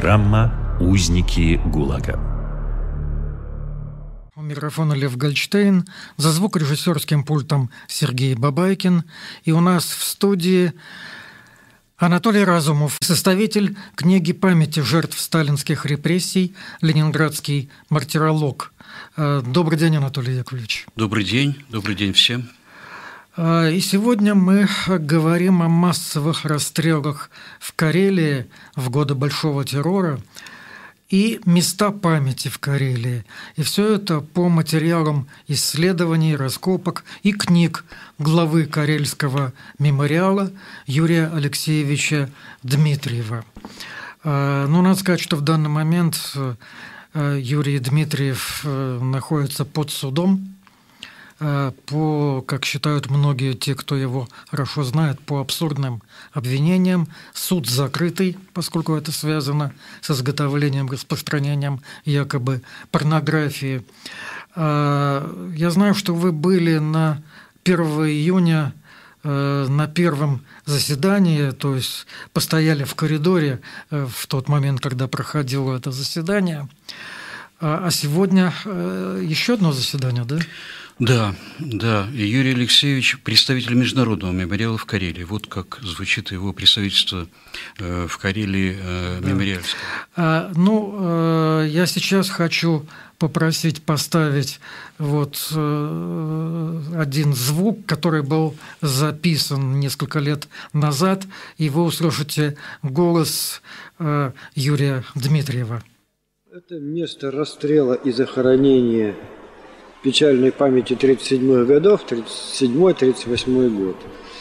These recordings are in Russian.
Программа «Узники ГУЛАГа». У микрофона Лев Гольдштейн, за звукорежиссерским пультом Сергей Бабайкин. И у нас в студии Анатолий Разумов, составитель книги памяти жертв сталинских репрессий «Ленинградский мартиролог». Добрый день, Анатолий Яковлевич. Добрый день всем. И сегодня мы говорим о массовых расстрелах в Карелии в годы Большого террора и места памяти в Карелии. И все это по материалам исследований, раскопок и книг главы Карельского мемориала Юрия Алексеевича Дмитриева. Надо сказать, что в данный момент Юрий Дмитриев находится под судом по, как считают многие те, кто его хорошо знает, по абсурдным обвинениям. Суд закрытый, поскольку это связано с изготовлением, распространением якобы порнографии. Я знаю, что вы были на 1 июня на первом заседании, то есть постояли в коридоре в тот момент, когда проходило это заседание. А сегодня еще одно заседание, да? Да. Юрий Алексеевич – представитель Международного мемориала в Карелии. Вот как звучит его представительство в Карелии мемориальское. Я сейчас хочу попросить поставить один звук, который был записан несколько лет назад, и вы услышите голос Юрия Дмитриева. Это место расстрела и захоронения печальной памяти 1937 годов, 1937-1938 год.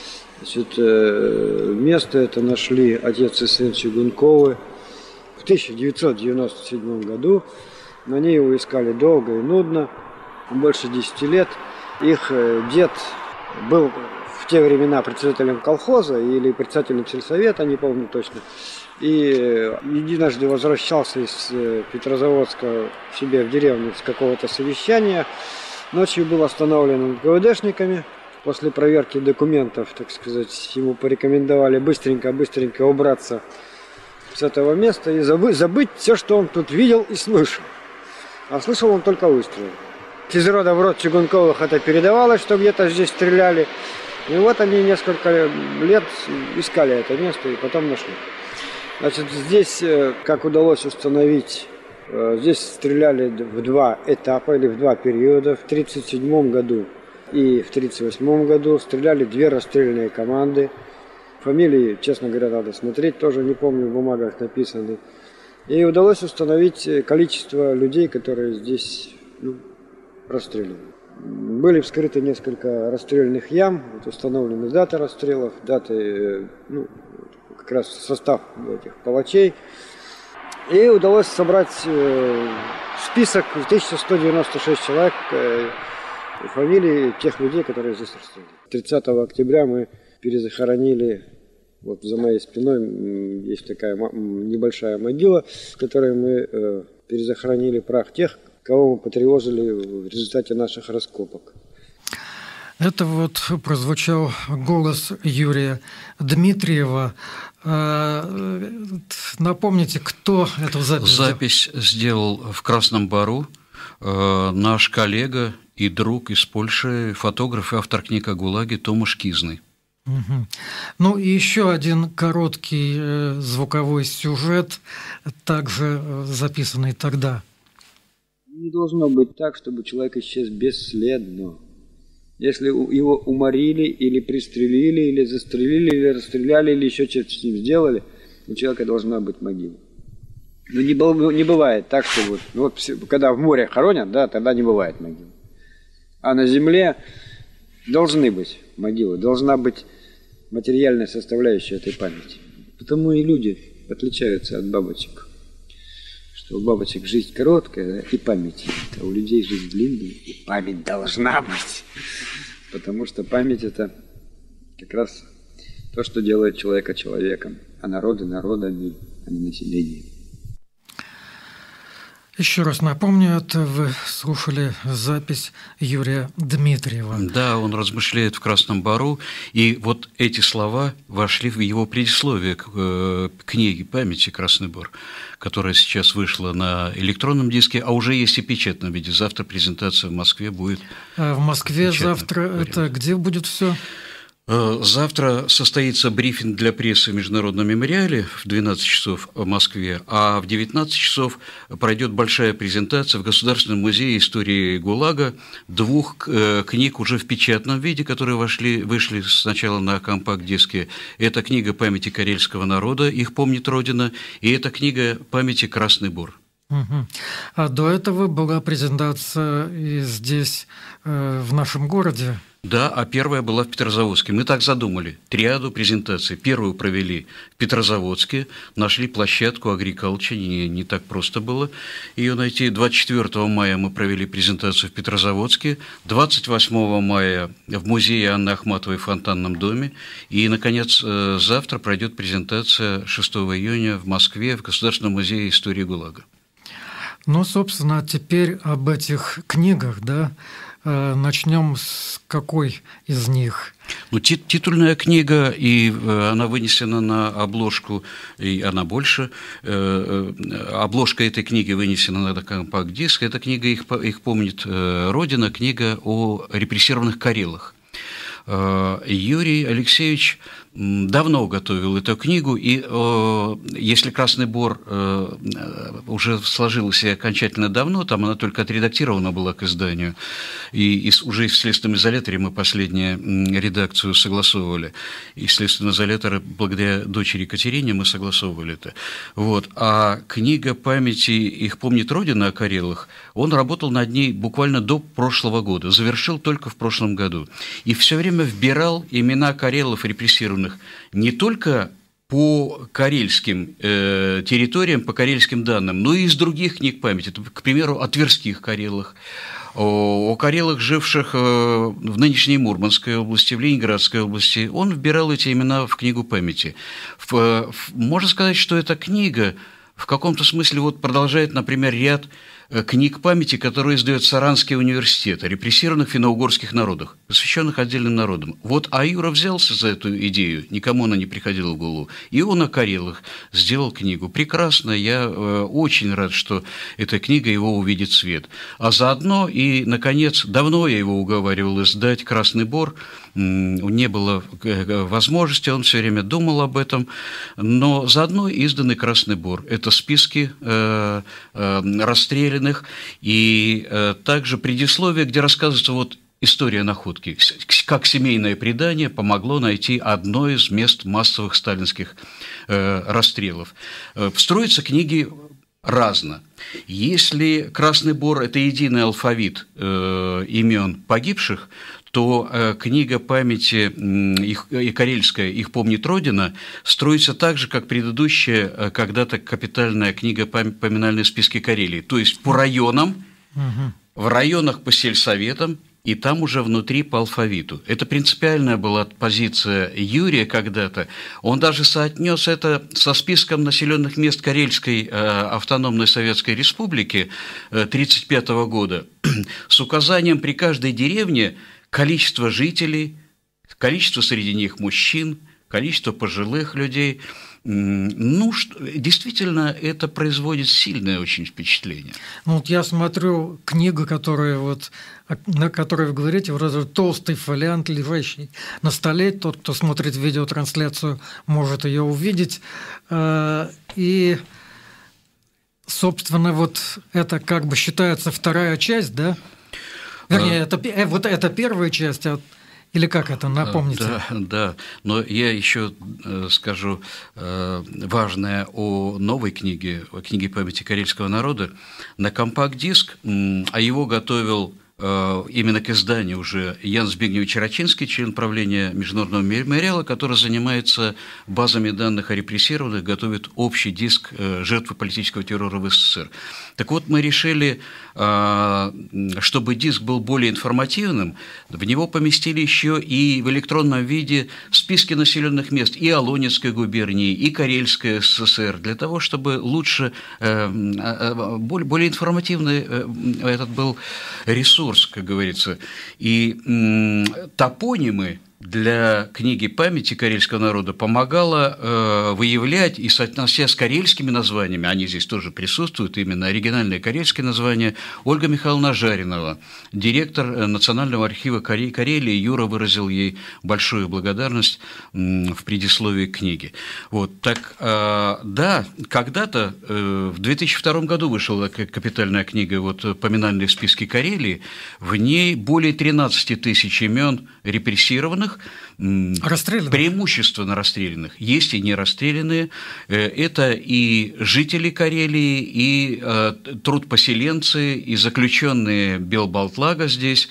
Место это нашли отец и сын Чугунковы в 1997 году. На ней его искали долго и нудно, больше 10 лет. Их дед был в те времена председателем колхоза или председателем сельсовета, не помню точно. И единожды возвращался из Петрозаводска к себе в деревню с какого-то совещания. Ночью был остановлен НКВДшниками. После проверки документов, так сказать, ему порекомендовали быстренько убраться с этого места и забыть все, что он тут видел и слышал. А слышал он только выстрелы. Из рода в род Чугунковых это передавалось, что где-то здесь стреляли. И вот они несколько лет искали это место и потом нашли. Здесь, как удалось установить, здесь стреляли в 2 этапа или в 2 периода. В 1937 году и в 1938 году стреляли 2 расстрельные команды. Фамилии, честно говоря, надо смотреть, тоже не помню, в бумагах написаны. И удалось установить количество людей, которые здесь расстреляны. Были вскрыты несколько расстрельных ям, установлены даты расстрелов, даты, как раз состав этих палачей. И удалось собрать список в 1196 человек, фамилии тех людей, которые здесь расстреляны. 30 октября мы перезахоронили, вот за моей спиной есть такая небольшая могила, в которой мы перезахоронили прах тех, кого мы потревожили в результате наших раскопок. Это прозвучал голос Юрия Дмитриева. Напомните, кто эту запись сделал? Запись сделал в Красном Бару наш коллега и друг из Польши, фотограф и автор книг о ГУЛАГе Томаш Кизный. Угу. И еще один короткий звуковой сюжет, также записанный тогда. Не должно быть так, чтобы человек исчез бесследно. Если его уморили, или пристрелили, или застрелили, или расстреляли, или еще что-то с ним сделали, у человека должна быть могила. Не бывает так, что когда в море хоронят, тогда не бывает могилы. А на земле должны быть могилы, должна быть материальная составляющая этой памяти. Потому и люди отличаются от бабочек. Что у бабочек жизнь короткая, и память. А у людей жизнь длинная, и память должна быть. Потому что память – это как раз то, что делает человека человеком, а народы народами, а не населением. Еще раз напомню, это вы слушали запись Юрия Дмитриева. Да, он размышляет в «Красном бару», и вот эти слова вошли в его предисловие к книге «Памяти. Красный Бор», которая сейчас вышла на электронном диске, а уже есть и в печатном виде. Завтра презентация в Москве будет. А в Москве завтра вариант. Это где будет все? Завтра состоится брифинг для прессы в Международном мемориале в 12 часов в Москве, а в 19 часов пройдет большая презентация в Государственном музее истории ГУЛАГа двух книг уже в печатном виде, которые вышли сначала на компакт-диске. Это книга «Памяти карельского народа», «Их помнит Родина», и это книга «Памяти. Красный Бор». Угу. А до этого была презентация и здесь, в нашем городе. Да, а первая была в Петрозаводске. Мы так задумали. Триаду презентаций. Первую провели в Петрозаводске, нашли площадку Агрикалча, не так просто было ее найти. 24 мая мы провели презентацию в Петрозаводске, 28 мая в музее Анны Ахматовой в Фонтанном доме, и, наконец, завтра пройдет презентация 6 июня в Москве в Государственном музее истории ГУЛАГа. Ну, собственно, теперь об этих книгах, да. Начнем с какой из них? Ну, титульная книга, и она вынесена на обложку, и она больше. Обложка этой книги вынесена на компакт-диск. Эта книга «Их помнит Родина», книга о репрессированных карелах. Юрий Алексеевич давно готовил эту книгу, и если «Красный Бор» уже сложилась и окончательно давно, там она только отредактирована была к изданию, и уже в следственном изоляторе мы последнюю редакцию согласовывали, и следственный изолятор, благодаря дочери Екатерине, мы согласовывали это. Вот. А книга «Памяти. Их помнит Родина» о карелах, он работал над ней буквально до прошлого года, завершил только в прошлом году, и все время вбирал имена карелов репрессированных не только по карельским территориям, по карельским данным, но и из других книг памяти, к примеру, о тверских карелах, о карелах, живших в нынешней Мурманской области, в Ленинградской области. Он вбирал эти имена в книгу памяти. Можно сказать, что эта книга в каком-то смысле вот продолжает, например, ряд книг памяти, которые издает Саранский университет о репрессированных финно-угорских народах, посвященных отдельным народам. Вот Аюра взялся за эту идею, никому она не приходила в голову, и он о карелах сделал книгу. Прекрасно, я очень рад, что эта книга его увидит свет. А заодно и, наконец, давно я его уговаривал издать «Красный Бор», не было возможности, он все время думал об этом, но заодно изданный «Красный Бор». Это списки расстрелянных и также предисловие, где рассказывается вот история находки, как семейное предание помогло найти одно из мест массовых сталинских расстрелов. Строятся книги разно. Если «Красный Бор» – это единый алфавит имен погибших, то книга памяти и карельская «Их помнит Родина» строится так же, как предыдущая когда-то капитальная книга «Поминальные списки Карелии», то есть по районам, в районах по сельсоветам, и там уже внутри по алфавиту. Это принципиальная была позиция Юрия когда-то. Он даже соотнес это со списком населенных мест Карельской автономной Советской Республики 1935 года с указанием при каждой деревне количество жителей, количество среди них мужчин, количество пожилых людей. Ну, действительно, это производит сильное очень впечатление. Ну, вот я смотрю книгу, на которой вы говорите, вроде толстый фолиант, лежащий на столе. Тот, кто смотрит видеотрансляцию, может ее увидеть. И, собственно, вот это как бы считается вторая часть, да? Вернее, это первая часть, или как это, напомните? Да, но я еще скажу важное о новой книге, о книге памяти карельского народа. На компакт-диск, а его готовил именно к изданию уже Ян Збигневич Рачинский, член правления Международного мемориала, который занимается базами данных о репрессированных, готовит общий диск «Жертвы политического террора в СССР». Так вот, мы решили, чтобы диск был более информативным, в него поместили еще и в электронном виде списки населенных мест и Алонецкой губернии, и Карельской ССР, для того, чтобы лучше, более информативный этот был ресурс, как говорится. И топонимы для книги памяти карельского народа помогала выявлять и соотнося с карельскими названиями, они здесь тоже присутствуют, именно оригинальные карельские названия, Ольга Михайловна Жаринова, директор Национального архива Карелии. Юра выразил ей большую благодарность в предисловии к книге. Вот, так, да, когда-то в 2002 году вышла капитальная книга вот, «Поминальные списки Карелии», в ней более 13 тысяч имен репрессированных, преимущественно расстрелянных, есть и не расстрелянные, это и жители Карелии, и трудпоселенцы, и заключенные Белбалтлага здесь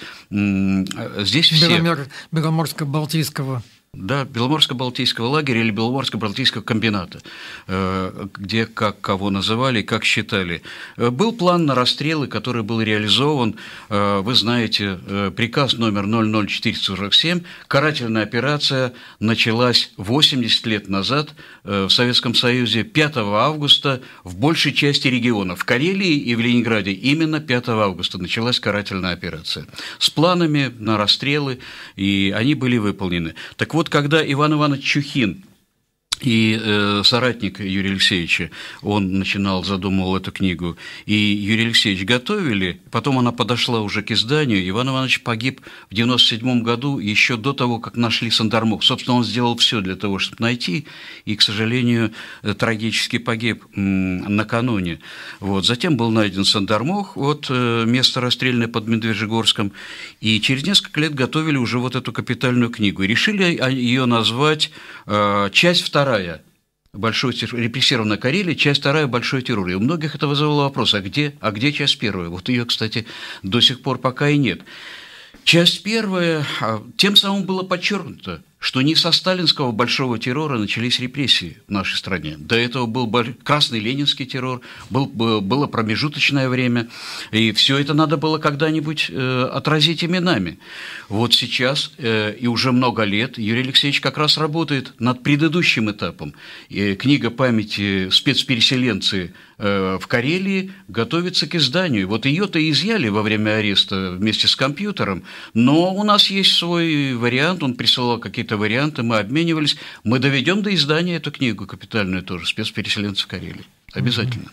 все. Беломорско-Балтийского. Да, Беломорско-Балтийского лагеря или Беломорско-Балтийского комбината, где как кого называли, как считали. Был план на расстрелы, который был реализован, вы знаете, приказ номер 00447, карательная операция началась 80 лет назад в Советском Союзе, 5 августа в большей части регионов. В Карелии и в Ленинграде именно 5 августа началась карательная операция с планами на расстрелы, и они были выполнены. Так вот, когда Иван Иванович Чухин и соратник Юрия Алексеевича, он задумывал эту книгу, и Юрий Алексеевич готовили, потом она подошла уже к изданию, Иван Иванович погиб в 1997 году, еще до того, как нашли Сандармох. Собственно, он сделал все для того, чтобы найти, и, к сожалению, трагически погиб накануне. Вот. Затем был найден Сандармох, вот, место расстрельное под Медвежьегорском, и через несколько лет готовили уже вот эту капитальную книгу. И решили ее назвать «Часть вторая». Большой репрессированная Карелия, часть вторая «Большой террор». И у многих это вызывало вопрос, а где часть первая? Вот ее, кстати, до сих пор пока и нет. Часть первая, тем самым было подчеркнуто, что не со сталинского большого террора начались репрессии в нашей стране. До этого был красный ленинский террор, было промежуточное время, и все это надо было когда-нибудь отразить именами. Вот сейчас и уже много лет Юрий Алексеевич как раз работает над предыдущим этапом. Книга памяти «Спецпереселенцы в Карелии» готовится к изданию. Вот ее-то изъяли во время ареста вместе с компьютером, но у нас есть свой вариант, он присылал какие-то варианты, мы обменивались, мы доведем до издания эту книгу капитальную тоже «Спецпереселенцы в Карелии». Обязательно.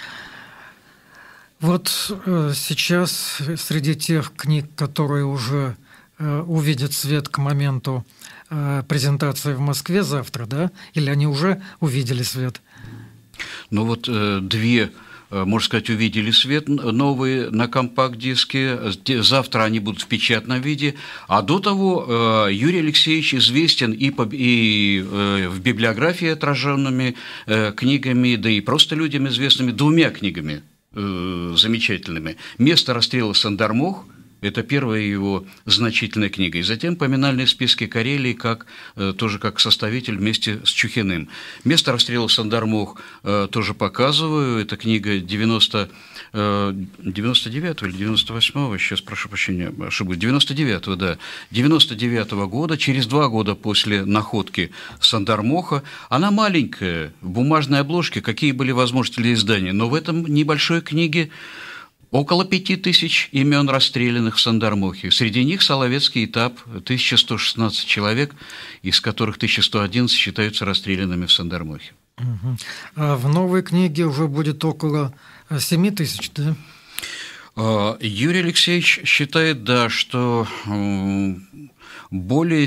Вот сейчас среди тех книг, которые уже увидят свет к моменту презентации в Москве завтра, да? Или они уже увидели свет? Ну вот две, можно сказать, увидели свет новые на компакт-диске. Завтра они будут в печатном виде. А до того Юрий Алексеевич известен и в библиографии отраженными книгами, да и просто людям известными двумя книгами замечательными. «Место расстрела Сандармох». Это первая его значительная книга. И затем «Поминальные списки Карелии», тоже как составитель вместе с Чухиным. «Место расстрела Сандармох» тоже показываю. Это книга 99-го или 98-го, сейчас прошу прощения, ошибусь, 99-го, да, 99-го года, через 2 года после находки Сандармоха. Она маленькая, в бумажной обложке, какие были возможности для издания, но в этом небольшой книге около 5000 имен расстрелянных в Сандармохе. Среди них Соловецкий этап, 1116 человек, из которых 1111 считаются расстрелянными в Сандармохе. Угу. А в новой книге уже будет около 7000, да? Юрий Алексеевич считает, да, что более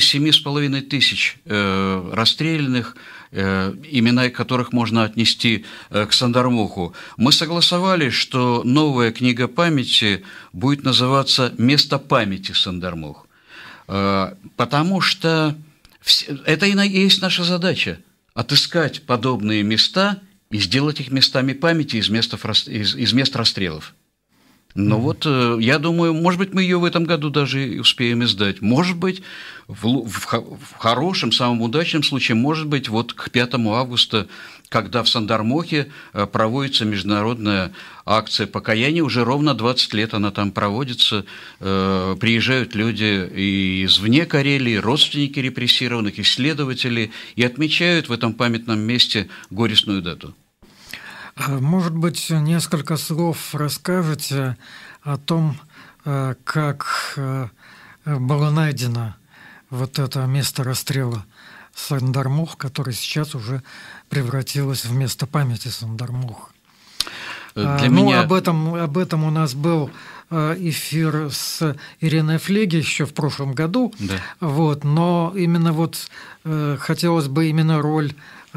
7500 расстрелянных, имена которых можно отнести к Сандармоху. Мы согласовали, что новая книга памяти будет называться «Место памяти Сандармох», потому что это и есть наша задача – отыскать подобные места и сделать их местами памяти из мест расстрелов. Но вот я думаю, может быть, мы ее в этом году даже успеем издать. Может быть, в хорошем, самом удачном случае, может быть, вот к 5 августа, когда в Сандармохе проводится международная акция покаяния, уже ровно 20 лет она там проводится, приезжают люди и извне Карелии, родственники репрессированных, исследователи, и отмечают в этом памятном месте горестную дату. Может быть, несколько слов расскажете о том, как было найдено вот это место расстрела Сандармох, которое сейчас уже превратилось в место памяти Сандармоха. Об этом у нас был эфир с Ириной Флеги еще в прошлом году. Да. Вот, но именно вот хотелось бы именно роль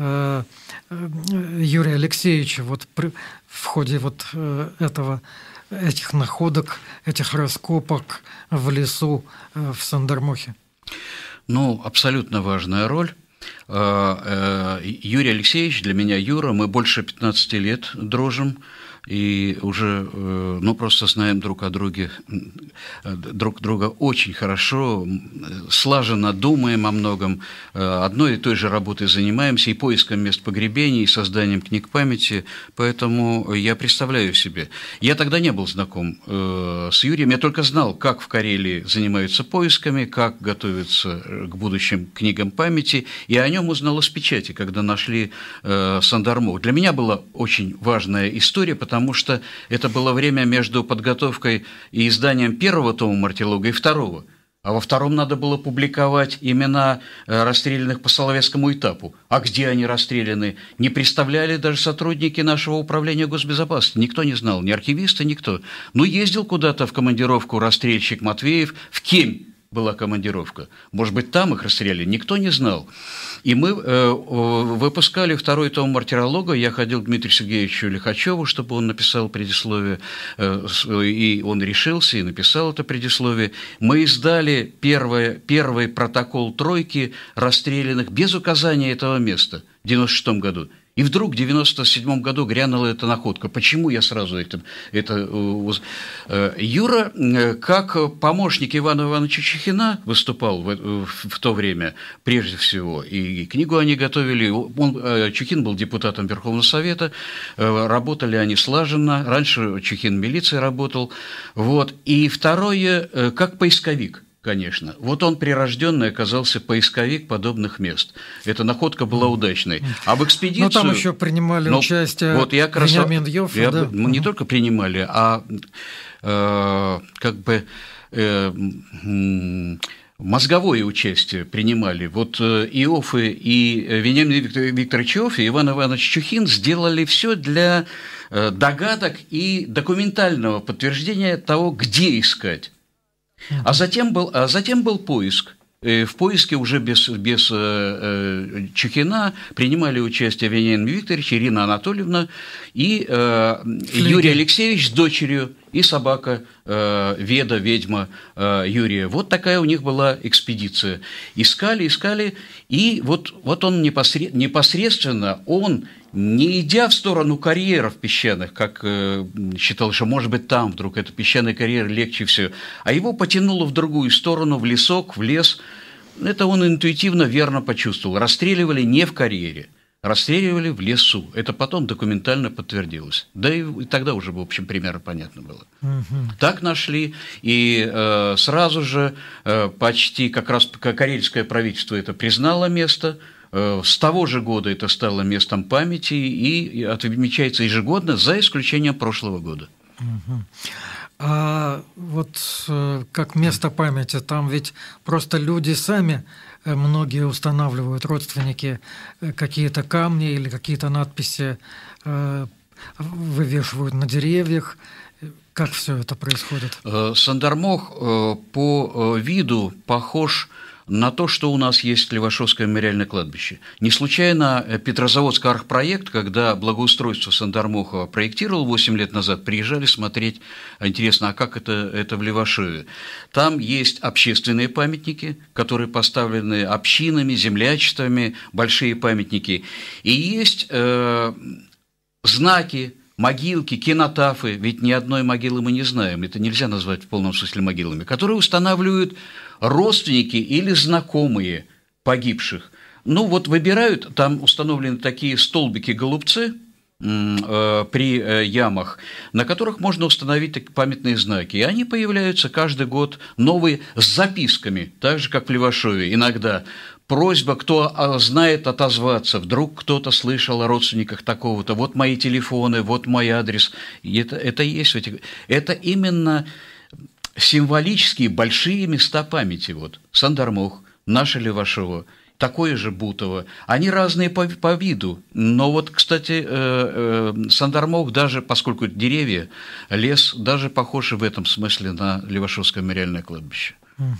Юрия Алексеевича вот в ходе вот этих находок, этих раскопок в лесу в Сандармохе. Ну, абсолютно важная роль. Юрий Алексеевич, для меня Юра, мы больше 15 лет дружим. И уже, просто знаем друг друга очень хорошо, слаженно думаем о многом, одной и той же работой занимаемся, и поиском мест погребений, и созданием книг памяти, поэтому я представляю себе. Я тогда не был знаком с Юрием, я только знал, как в Карелии занимаются поисками, как готовятся к будущим книгам памяти, и о нем узнал из печати, когда нашли Сандармох. Для меня была очень важная история, потому что это было время между подготовкой и изданием первого тома «Мартиролога» и второго. А во втором надо было публиковать имена расстрелянных по Соловецкому этапу. А где они расстреляны, не представляли даже сотрудники нашего управления госбезопасности. Никто не знал, ни архивисты, никто. Но ездил куда-то в командировку расстрельщик Матвеев, в Кемь была командировка. Может быть, там их расстреляли, никто не знал. И мы выпускали второй том «Мартиролога». Я ходил к Дмитрию Сергеевичу Лихачеву, чтобы он написал предисловие, и он решился и написал это предисловие. Мы издали первый протокол тройки расстрелянных без указания этого места в 1996 году. И вдруг в 1997 году грянула эта находка. Почему я сразу Юра, как помощник Ивана Ивановича Чухина, выступал в то время, прежде всего, и книгу они готовили. Чухин был депутатом Верховного Совета, работали они слаженно. Раньше Чухин в милиции работал. Вот. И второе, как поисковик. Конечно. Вот он прирожденный оказался поисковик подобных мест. Эта находка была удачной. А в экспедицию... Но там еще принимали участие вот я Вениамин Йоффе. Да? Мы не только принимали, а мозговое участие принимали. Вот Иоффе и Вениамин Викторович Иоффе и Иван Иванович Чухин сделали все для догадок и документального подтверждения того, где искать. А затем был поиск. В поиске уже без Чухина принимали участие Вениамин Викторович, Ирина Анатольевна и Юрий Алексеевич с дочерью и собака Веда, ведьма Юрия. Вот такая у них была экспедиция. Искали, и вот он непосредственно, он, не идя в сторону карьеров песчаных, как считал, что, может быть, там вдруг это песчаный карьер легче всего, а его потянуло в другую сторону, в лесок, в лес. Это он интуитивно верно почувствовал. Расстреливали не в карьере, расстреливали в лесу. Это потом документально подтвердилось. Да и тогда уже, в общем, примерно понятно было. Так нашли, и сразу же почти как раз карельское правительство это признало место. С того же года это стало местом памяти и отмечается ежегодно, за исключением прошлого года. А вот как место памяти, там ведь просто люди сами, многие устанавливают, родственники, какие-то камни или какие-то надписи вывешивают на деревьях. Как все это происходит? Сандармох по виду похож на то, что у нас есть Левашовское мемориальное кладбище. Не случайно Петрозаводский архпроект, когда благоустройство Сандармоха проектировал 8 лет назад, приезжали смотреть, интересно, а как это в Левашове. Там есть общественные памятники, которые поставлены общинами, землячествами, большие памятники. И есть знаки, могилки, кинотафы, ведь ни одной могилы мы не знаем, это нельзя назвать в полном смысле могилами, которые устанавливают родственники или знакомые погибших. Ну вот выбирают, там установлены такие столбики-голубцы при ямах, на которых можно установить такие памятные знаки. И они появляются каждый год новые с записками, так же, как в Левашове. Иногда просьба, кто знает, отозваться. Вдруг кто-то слышал о родственниках такого-то. Вот мои телефоны, вот мой адрес. И это есть. Это именно символические большие места памяти. Вот Сандармох, наша Левашова, такое же Бутово. Они разные по виду. Но вот, кстати, Сандармох, даже поскольку деревья, лес, даже похож в этом смысле на Левашовское мемориальное кладбище.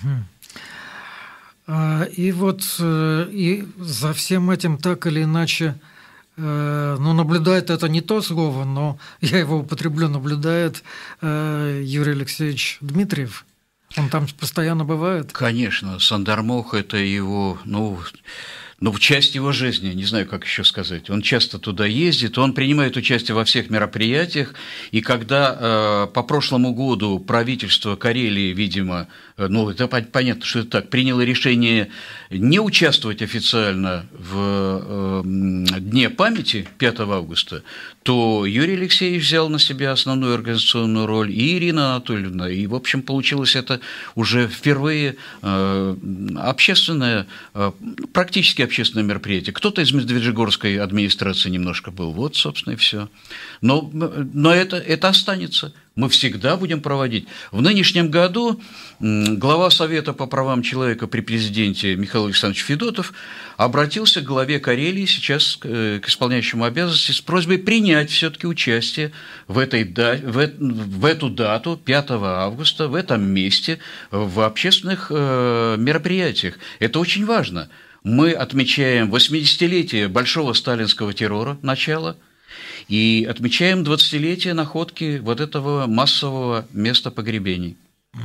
И вот и за всем этим так или иначе, ну, наблюдает — это не то слово, но я его употреблю, наблюдает Юрий Алексеевич Дмитриев. Он там постоянно бывает? Конечно, Сандармох – это его, часть его жизни, не знаю, как еще сказать. Он часто туда ездит, он принимает участие во всех мероприятиях, и когда по прошлому году правительство Карелии, видимо, это понятно, что это так, приняло решение не участвовать официально в Дне памяти 5 августа, то Юрий Алексеевич взял на себя основную организационную роль, и Ирина Анатольевна, и, в общем, получилось это уже впервые общественное, практически общественное мероприятие. Кто-то из Медвежьегорской администрации немножко был, вот, собственно, и все. Но это останется. Мы всегда будем проводить. В нынешнем году глава Совета по правам человека при президенте Михаил Александрович Федотов обратился к главе Карелии, сейчас к исполняющему обязанности, с просьбой принять все-таки участие в эту дату, 5 августа, в этом месте, в общественных мероприятиях. Это очень важно. Мы отмечаем 80-летие большого сталинского террора, начала, и отмечаем 20-летие находки вот этого массового места погребений.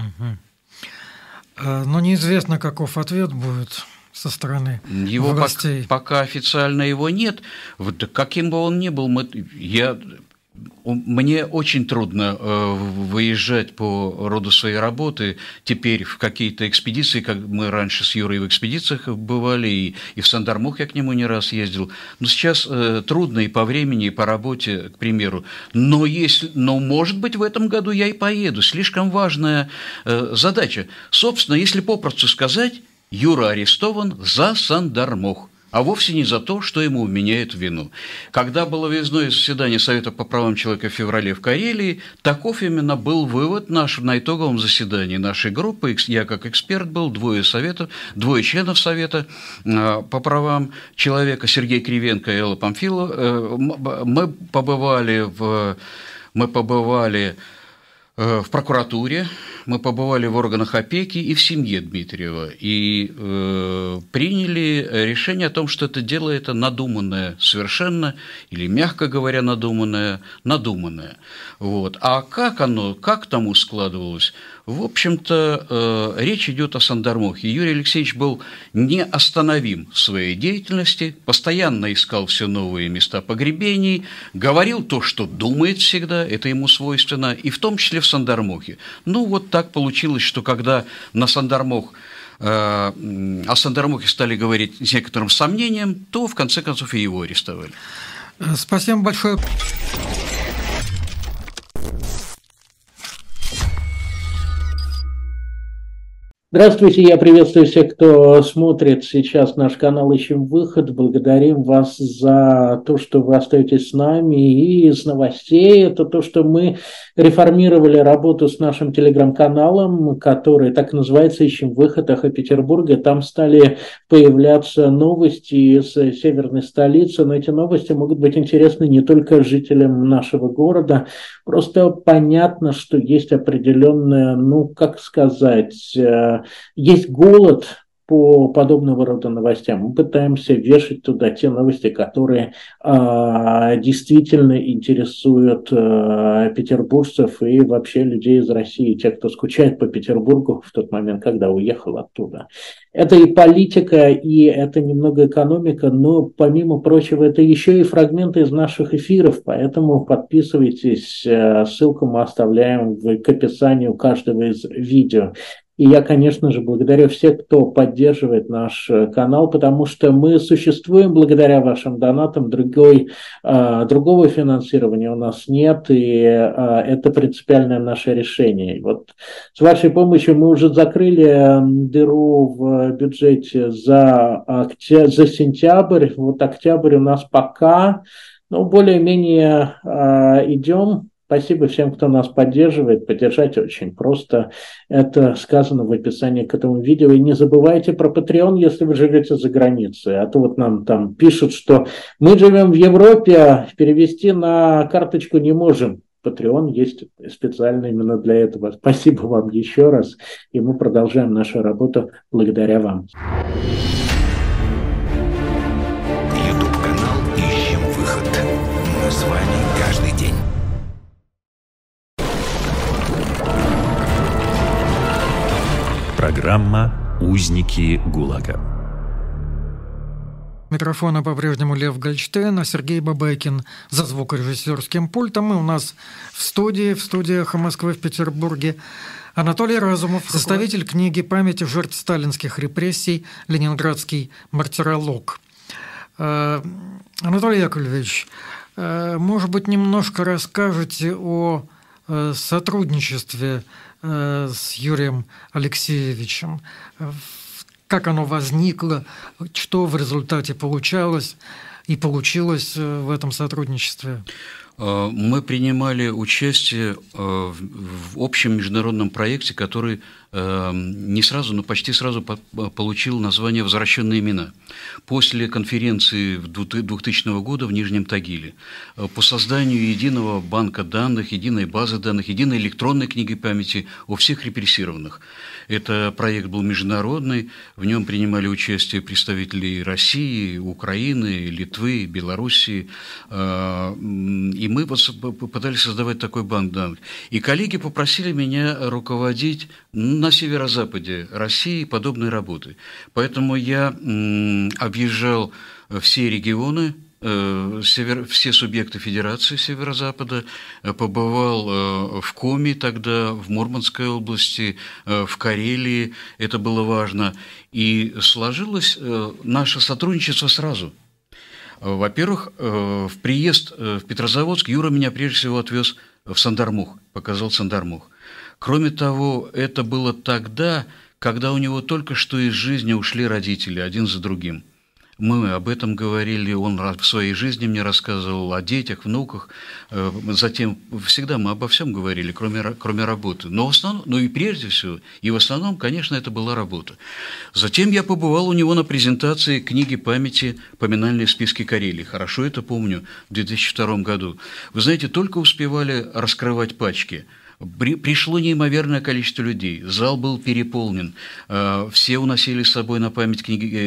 Но неизвестно, каков ответ будет со стороны властей. Пока официально его нет. Каким бы он ни был, мне очень трудно выезжать по роду своей работы теперь в какие-то экспедиции, как мы раньше с Юрой в экспедициях бывали, и в Сандармох я к нему не раз ездил. Но сейчас трудно и по времени, и по работе, к примеру. Но может быть, в этом году я и поеду. Слишком важная задача. Собственно, если попросту сказать, Юра арестован за Сандармох, а вовсе не за то, что ему вменяют вину. Когда было выездное заседание Совета по правам человека в феврале в Карелии, таков именно был вывод наш на итоговом заседании нашей группы. Я как эксперт был, двое членов Совета по правам человека, Сергей Кривенко и Элла Памфилова. Мы побывали в прокуратуре, мы побывали в органах опеки и в семье Дмитриева, и приняли решение о том, что это дело это надуманное совершенно, или, мягко говоря, надуманное. Вот. А как тому складывалось? В общем-то, речь идет о Сандармохе. Юрий Алексеевич был неостановим в своей деятельности, постоянно искал все новые места погребений, говорил то, что думает всегда, это ему свойственно, и в том числе в Сандармохе. Вот так получилось, что когда о Сандармохе стали говорить с некоторым сомнением, то в конце концов и его арестовали. Спасибо большое. Здравствуйте, я приветствую всех, кто смотрит сейчас наш канал «Ищем выход». Благодарим вас за то, что вы остаетесь с нами. И из новостей это то, что мы реформировали работу с нашим телеграм-каналом, который так называется «Ищем выход» «Эхо Петербурга». Там стали появляться новости из северной столицы, но эти новости могут быть интересны не только жителям нашего города. Просто понятно, что есть определенная, есть голод по подобного рода новостям. Мы пытаемся вешать туда те новости, которые действительно интересуют петербуржцев и вообще людей из России, тех, кто скучает по Петербургу в тот момент, когда уехал оттуда. Это и политика, и это немного экономика, но, помимо прочего, это еще и фрагменты из наших эфиров, поэтому подписывайтесь, ссылку мы оставляем к описанию каждого из видео. И я, конечно же, благодарю всех, кто поддерживает наш канал, потому что мы существуем благодаря вашим донатам, другого финансирования у нас нет, и это принципиальное наше решение. И вот с вашей помощью мы уже закрыли дыру в бюджете за сентябрь. Вот октябрь у нас пока, более-менее идем. Спасибо всем, кто нас поддерживает. Поддержать очень просто. Это сказано в описании к этому видео. И не забывайте про Patreon, если вы живете за границей. А то вот нам там пишут, что мы живем в Европе, перевести на карточку не можем. Patreon есть специально именно для этого. Спасибо вам еще раз. И мы продолжаем нашу работу благодаря вам. YouTube-канал «Ищем выход». Мы с вами каждый день. Программа «Узники ГУЛАГа». Микрофона по-прежнему Лев Гольштейн, а Сергей Бабайкин за звукорежиссерским пультом. И у нас в студии «Эхо Москвы» в Петербурге Анатолий Разумов, составитель книги «Память жертв сталинских репрессий. Ленинградский мартиролог». Анатолий Яковлевич, может быть, немножко расскажете о сотрудничестве с Юрием Алексеевичем, как оно возникло, что в результате получалось и получилось в этом сотрудничестве? Мы принимали участие в общем международном проекте, который не сразу, но почти сразу получил название «Возвращенные имена». После конференции 2000 года в Нижнем Тагиле по созданию единого банка данных, единой базы данных, единой электронной книги памяти о всех репрессированных. Это проект был международный, в нем принимали участие представители России, Украины, Литвы, Белоруссии, и мы пытались создавать такой банк данных. И коллеги попросили меня руководить на северо-западе России подобной работой. Поэтому я объезжал все регионы, все субъекты Федерации Северо-Запада, побывал в Коми тогда, в Мурманской области, в Карелии, это было важно. И сложилось наше сотрудничество сразу. Во-первых, в приезд в Петрозаводск Юра меня прежде всего отвез в Сандармух, показал Сандармух. Кроме того, это было тогда, когда у него только что из жизни ушли родители, один за другим. Мы об этом говорили, он в своей жизни мне рассказывал о детях, внуках. Затем всегда мы обо всем говорили, кроме работы. Но в основном, и прежде всего, и в основном, конечно, это была работа. Затем я побывал у него на презентации книги памяти «Поминальные списки Карелии». Хорошо это помню, в 2002 году. Вы знаете, только успевали раскрывать пачки. Пришло неимоверное количество людей, зал был переполнен, все уносили с собой на память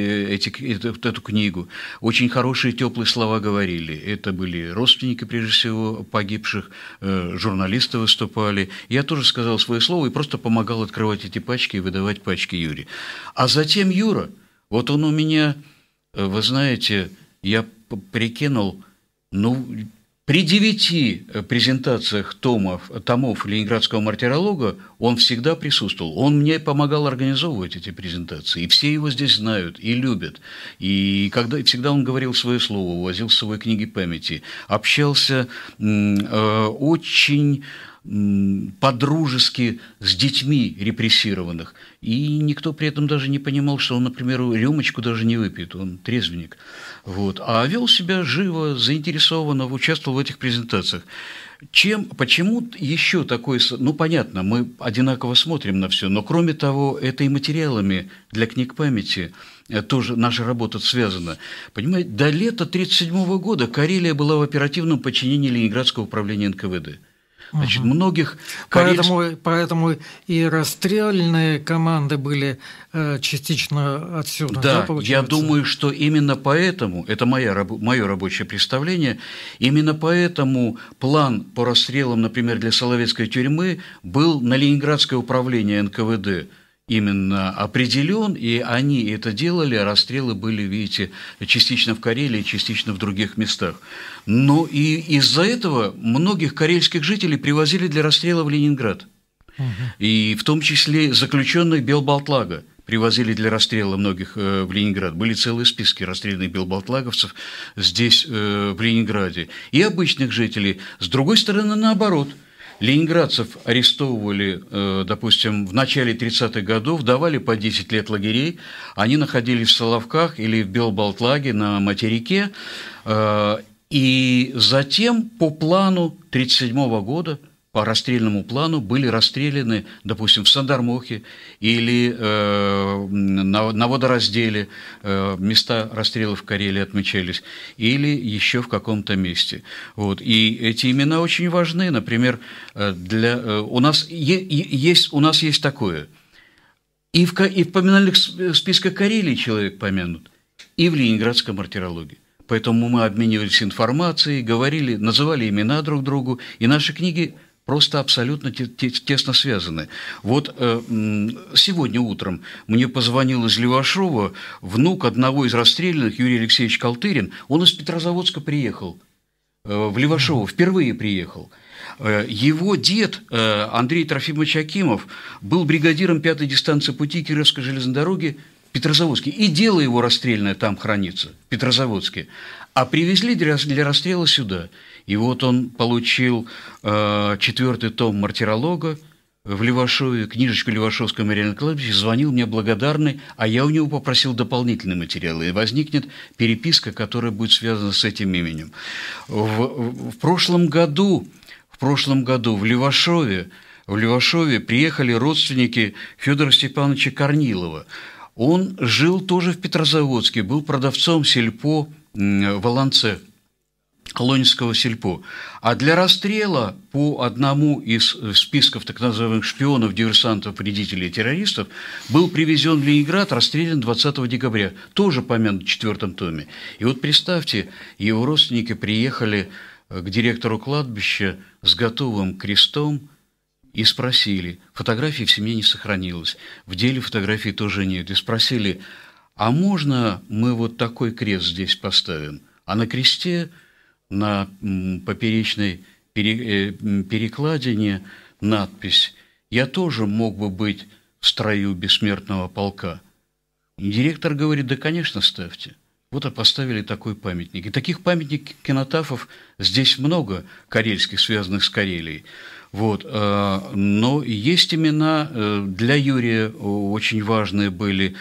эту книгу. Очень хорошие, теплые слова говорили. Это были родственники, прежде всего, погибших, журналисты выступали. Я тоже сказал свое слово и просто помогал открывать эти пачки и выдавать пачки Юре. А затем Юра, вот он у меня, вы знаете, я прикинул, при 9 презентациях томов Ленинградского мартиролога он всегда присутствовал. Он мне помогал организовывать эти презентации. И все его здесь знают и любят. И всегда он говорил свое слово, увозил с собой книги памяти. Общался очень по-дружески с детьми репрессированных. И никто при этом даже не понимал, что он, например, рюмочку даже не выпьет, он трезвенник. Вот. А вел себя живо, заинтересованно, участвовал в этих презентациях. Почему еще такое... понятно, мы одинаково смотрим на все, но кроме того, это и материалами для книг памяти тоже наша работа связана. Понимаете, до лета 1937 года Карелия была в оперативном подчинении Ленинградского управления НКВД. Значит, многих Поэтому и расстрельные команды были частично отсюда. Да, да, я думаю, что именно поэтому, это мое рабочее представление, именно поэтому план по расстрелам, например, для Соловецкой тюрьмы был на Ленинградское управление НКВД именно определен, и они это делали, а расстрелы были, видите, частично в Карелии, частично в других местах. Но и из-за этого многих карельских жителей привозили для расстрела в Ленинград. И в том числе заключенных Белбалтлага привозили для расстрела многих в Ленинград. Были целые списки расстрелянных белбалтлаговцев здесь, в Ленинграде. И обычных жителей. С другой стороны, наоборот. Ленинградцев арестовывали, допустим, в начале 30-х годов, давали по 10 лет лагерей, они находились в Соловках или в Белбалтлаге на материке, и затем по плану 1937 года, по расстрельному плану, были расстреляны, допустим, в Сандармохе или на Водоразделе, места расстрелов в Карелии отмечались, или еще в каком-то месте. Вот. И эти имена очень важны. Например, у нас есть такое. И в поминальных списках Карелии человек помянут, и в ленинградской мартирологии. Поэтому мы обменивались информацией, говорили, называли имена друг другу, и наши книги просто абсолютно тесно связаны. Вот сегодня утром мне позвонил из Левашова внук одного из расстрелянных, Юрий Алексеевич Колтырин. Он из Петрозаводска приехал в Левашово, впервые приехал. Его дед Андрей Трофимович Акимов был бригадиром 5-й дистанции пути Кировской железной дороги в Петрозаводске. И дело его расстрельное там хранится, в Петрозаводске. А привезли для расстрела сюда. И вот он получил 4-й том «Мартиролога» в Левашове, книжечку Левашовского мемориального кладбища, звонил мне благодарный, а я у него попросил дополнительные материалы. И возникнет переписка, которая будет связана с этим именем. В прошлом году в Левашове приехали родственники Федора Степановича Корнилова. Он жил тоже в Петрозаводске, был продавцом сельпо в Оланце, Лонинского сельпо. А для расстрела по одному из списков так называемых шпионов, диверсантов, вредителей и террористов был привезен в Ленинград, расстрелян 20 декабря, тоже помянут в 4-м томе. И вот представьте, его родственники приехали к директору кладбища с готовым крестом и спросили, фотографии в семье не сохранилось, в деле фотографий тоже нет, и спросили, а можно мы вот такой крест здесь поставим? А на кресте, на поперечной перекладине надпись «Я тоже мог бы быть в строю бессмертного полка». И директор говорит, да, конечно, ставьте. Вот и поставили такой памятник. И таких памятников кинотафов здесь много, карельских, связанных с Карелией. Вот. Но есть имена для Юрия очень важные были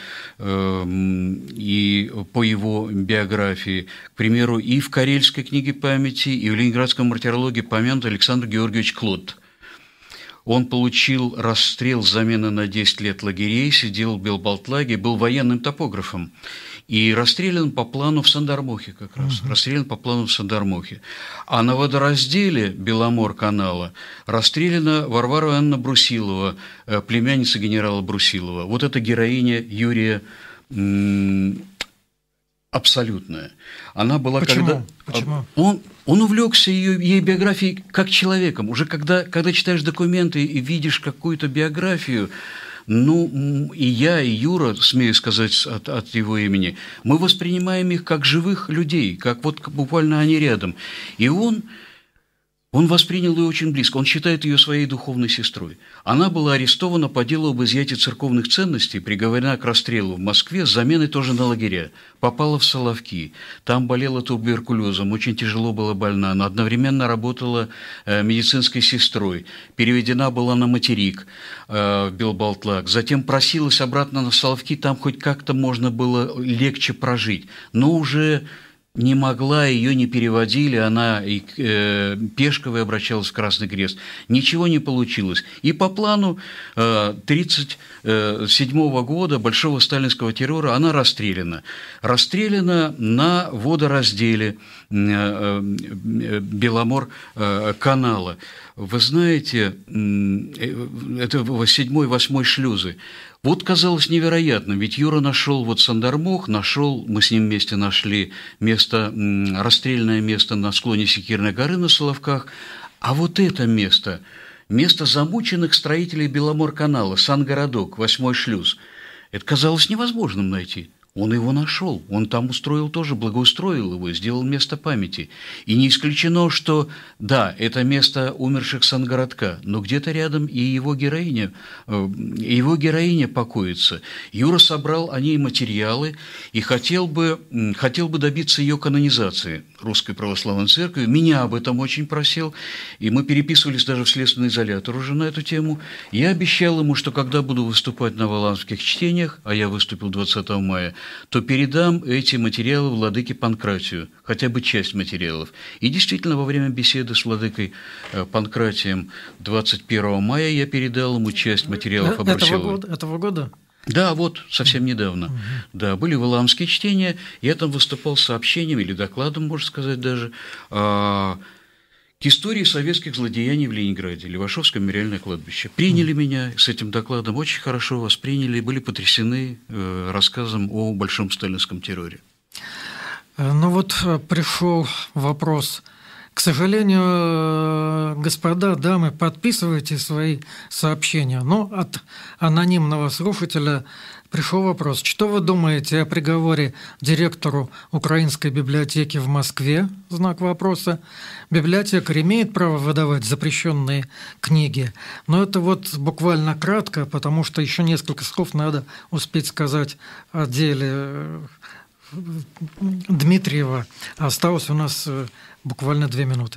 и по его биографии. К примеру, и в Карельской книге памяти, и в Ленинградском мартирологии помянут Александр Георгиевич Клод. Он получил расстрел с заменой на 10 лет лагерей, сидел в Белбалтлаге, был военным топографом. И расстрелян по плану в Сандармохе как раз. Расстрелян по плану в Сандармохе. А на водоразделе Беломор-канала расстреляна Варвара Ивановна Брусилова, племянница генерала Брусилова. Вот эта героиня Юрия абсолютная. Она была Почему? Он увлекся ей биографией как человеком. Уже когда читаешь документы и видишь какую-то биографию, ну, и я, и Юра, смею сказать от его имени, мы воспринимаем их как живых людей, как вот буквально они рядом. И он воспринял ее очень близко, он считает ее своей духовной сестрой. Она была арестована по делу об изъятии церковных ценностей, приговорена к расстрелу в Москве с заменой тоже на лагеря. Попала в Соловки, там болела туберкулезом, очень тяжело была больна, но одновременно работала медицинской сестрой, переведена была на материк в Белбалтлаг, затем просилась обратно на Соловки, там хоть как-то можно было легче прожить, но уже не могла, ее не переводили, она и Пешковой обращалась в Красный Крест. Ничего не получилось. И по плану 1937 года большого сталинского террора она расстреляна. Расстреляна на водоразделе Беломор-канала. Вы знаете, это 7-8 шлюзы. Вот казалось невероятным, ведь Юра нашел вот Сандармох, мы с ним вместе нашли расстрельное место на склоне Секирной горы на Соловках, а вот это место замученных строителей Беломор-канала, Сан-городок, 8 шлюз, это казалось невозможным найти. Он его нашел, он там благоустроил его, сделал место памяти. И не исключено, что, да, это место умерших Сан-городка, но где-то рядом и его героиня покоится. Юра собрал о ней материалы и хотел бы добиться ее канонизации Русской Православной Церкви. Меня об этом очень просил, и мы переписывались даже в следственный изолятор уже на эту тему. Я обещал ему, что когда буду выступать на Валаамских чтениях, а я выступил 20 мая, то передам эти материалы владыке Панкратию, хотя бы часть материалов. И действительно, во время беседы с владыкой Панкратием 21 мая я передал ему часть материалов об Брусиловой. Этого года? Да, вот, совсем недавно. Угу. Да, были Валаамские чтения, я там выступал с сообщением или докладом, можно сказать даже, к истории советских злодеяний в Ленинграде, Левашовское мемориальное кладбище. Приняли меня с этим докладом, очень хорошо восприняли, были потрясены рассказом о большом сталинском терроре. Ну вот пришел вопрос. К сожалению, господа, дамы, подписывайте свои сообщения. Но от анонимного слушателя пришел вопрос. Что вы думаете о приговоре директору Украинской библиотеки в Москве? Знак вопроса. Библиотекарь имеет право выдавать запрещенные книги. Но это вот буквально кратко, потому что еще несколько слов надо успеть сказать о деле Дмитриева. Осталось у нас буквально 2 минуты.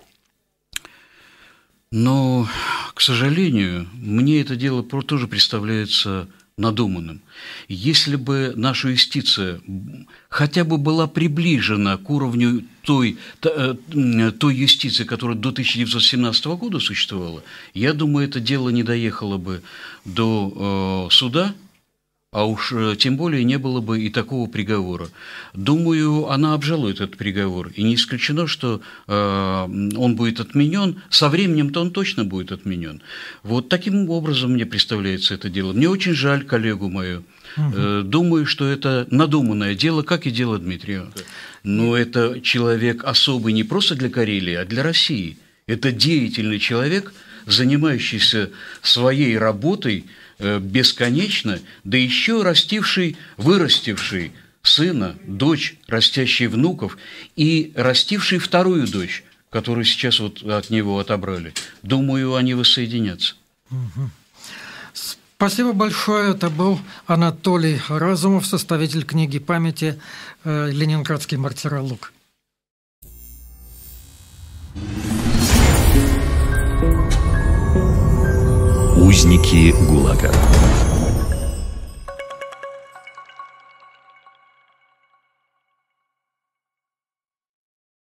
Но, к сожалению, мне это дело тоже представляется надуманным. Если бы наша юстиция хотя бы была приближена к уровню той юстиции, которая до 1917 года существовала, я думаю, это дело не доехало бы до суда, а уж тем более не было бы и такого приговора. Думаю, она обжалует этот приговор. И не исключено, что он будет отменен. Со временем-то он точно будет отменен. Вот таким образом мне представляется это дело. Мне очень жаль коллегу мою. Думаю, что это надуманное дело, как и дело Дмитриева. Но это человек особый не просто для Карелии, а для России. Это деятельный человек, занимающийся своей работой бесконечно, да еще вырастивший сына, дочь, растящий внуков и растивший вторую дочь, которую сейчас вот от него отобрали. Думаю, они воссоединятся. Спасибо большое. Это был Анатолий Разумов, составитель книги памяти «Ленинградский мартиролог». Узники ГУЛАГа.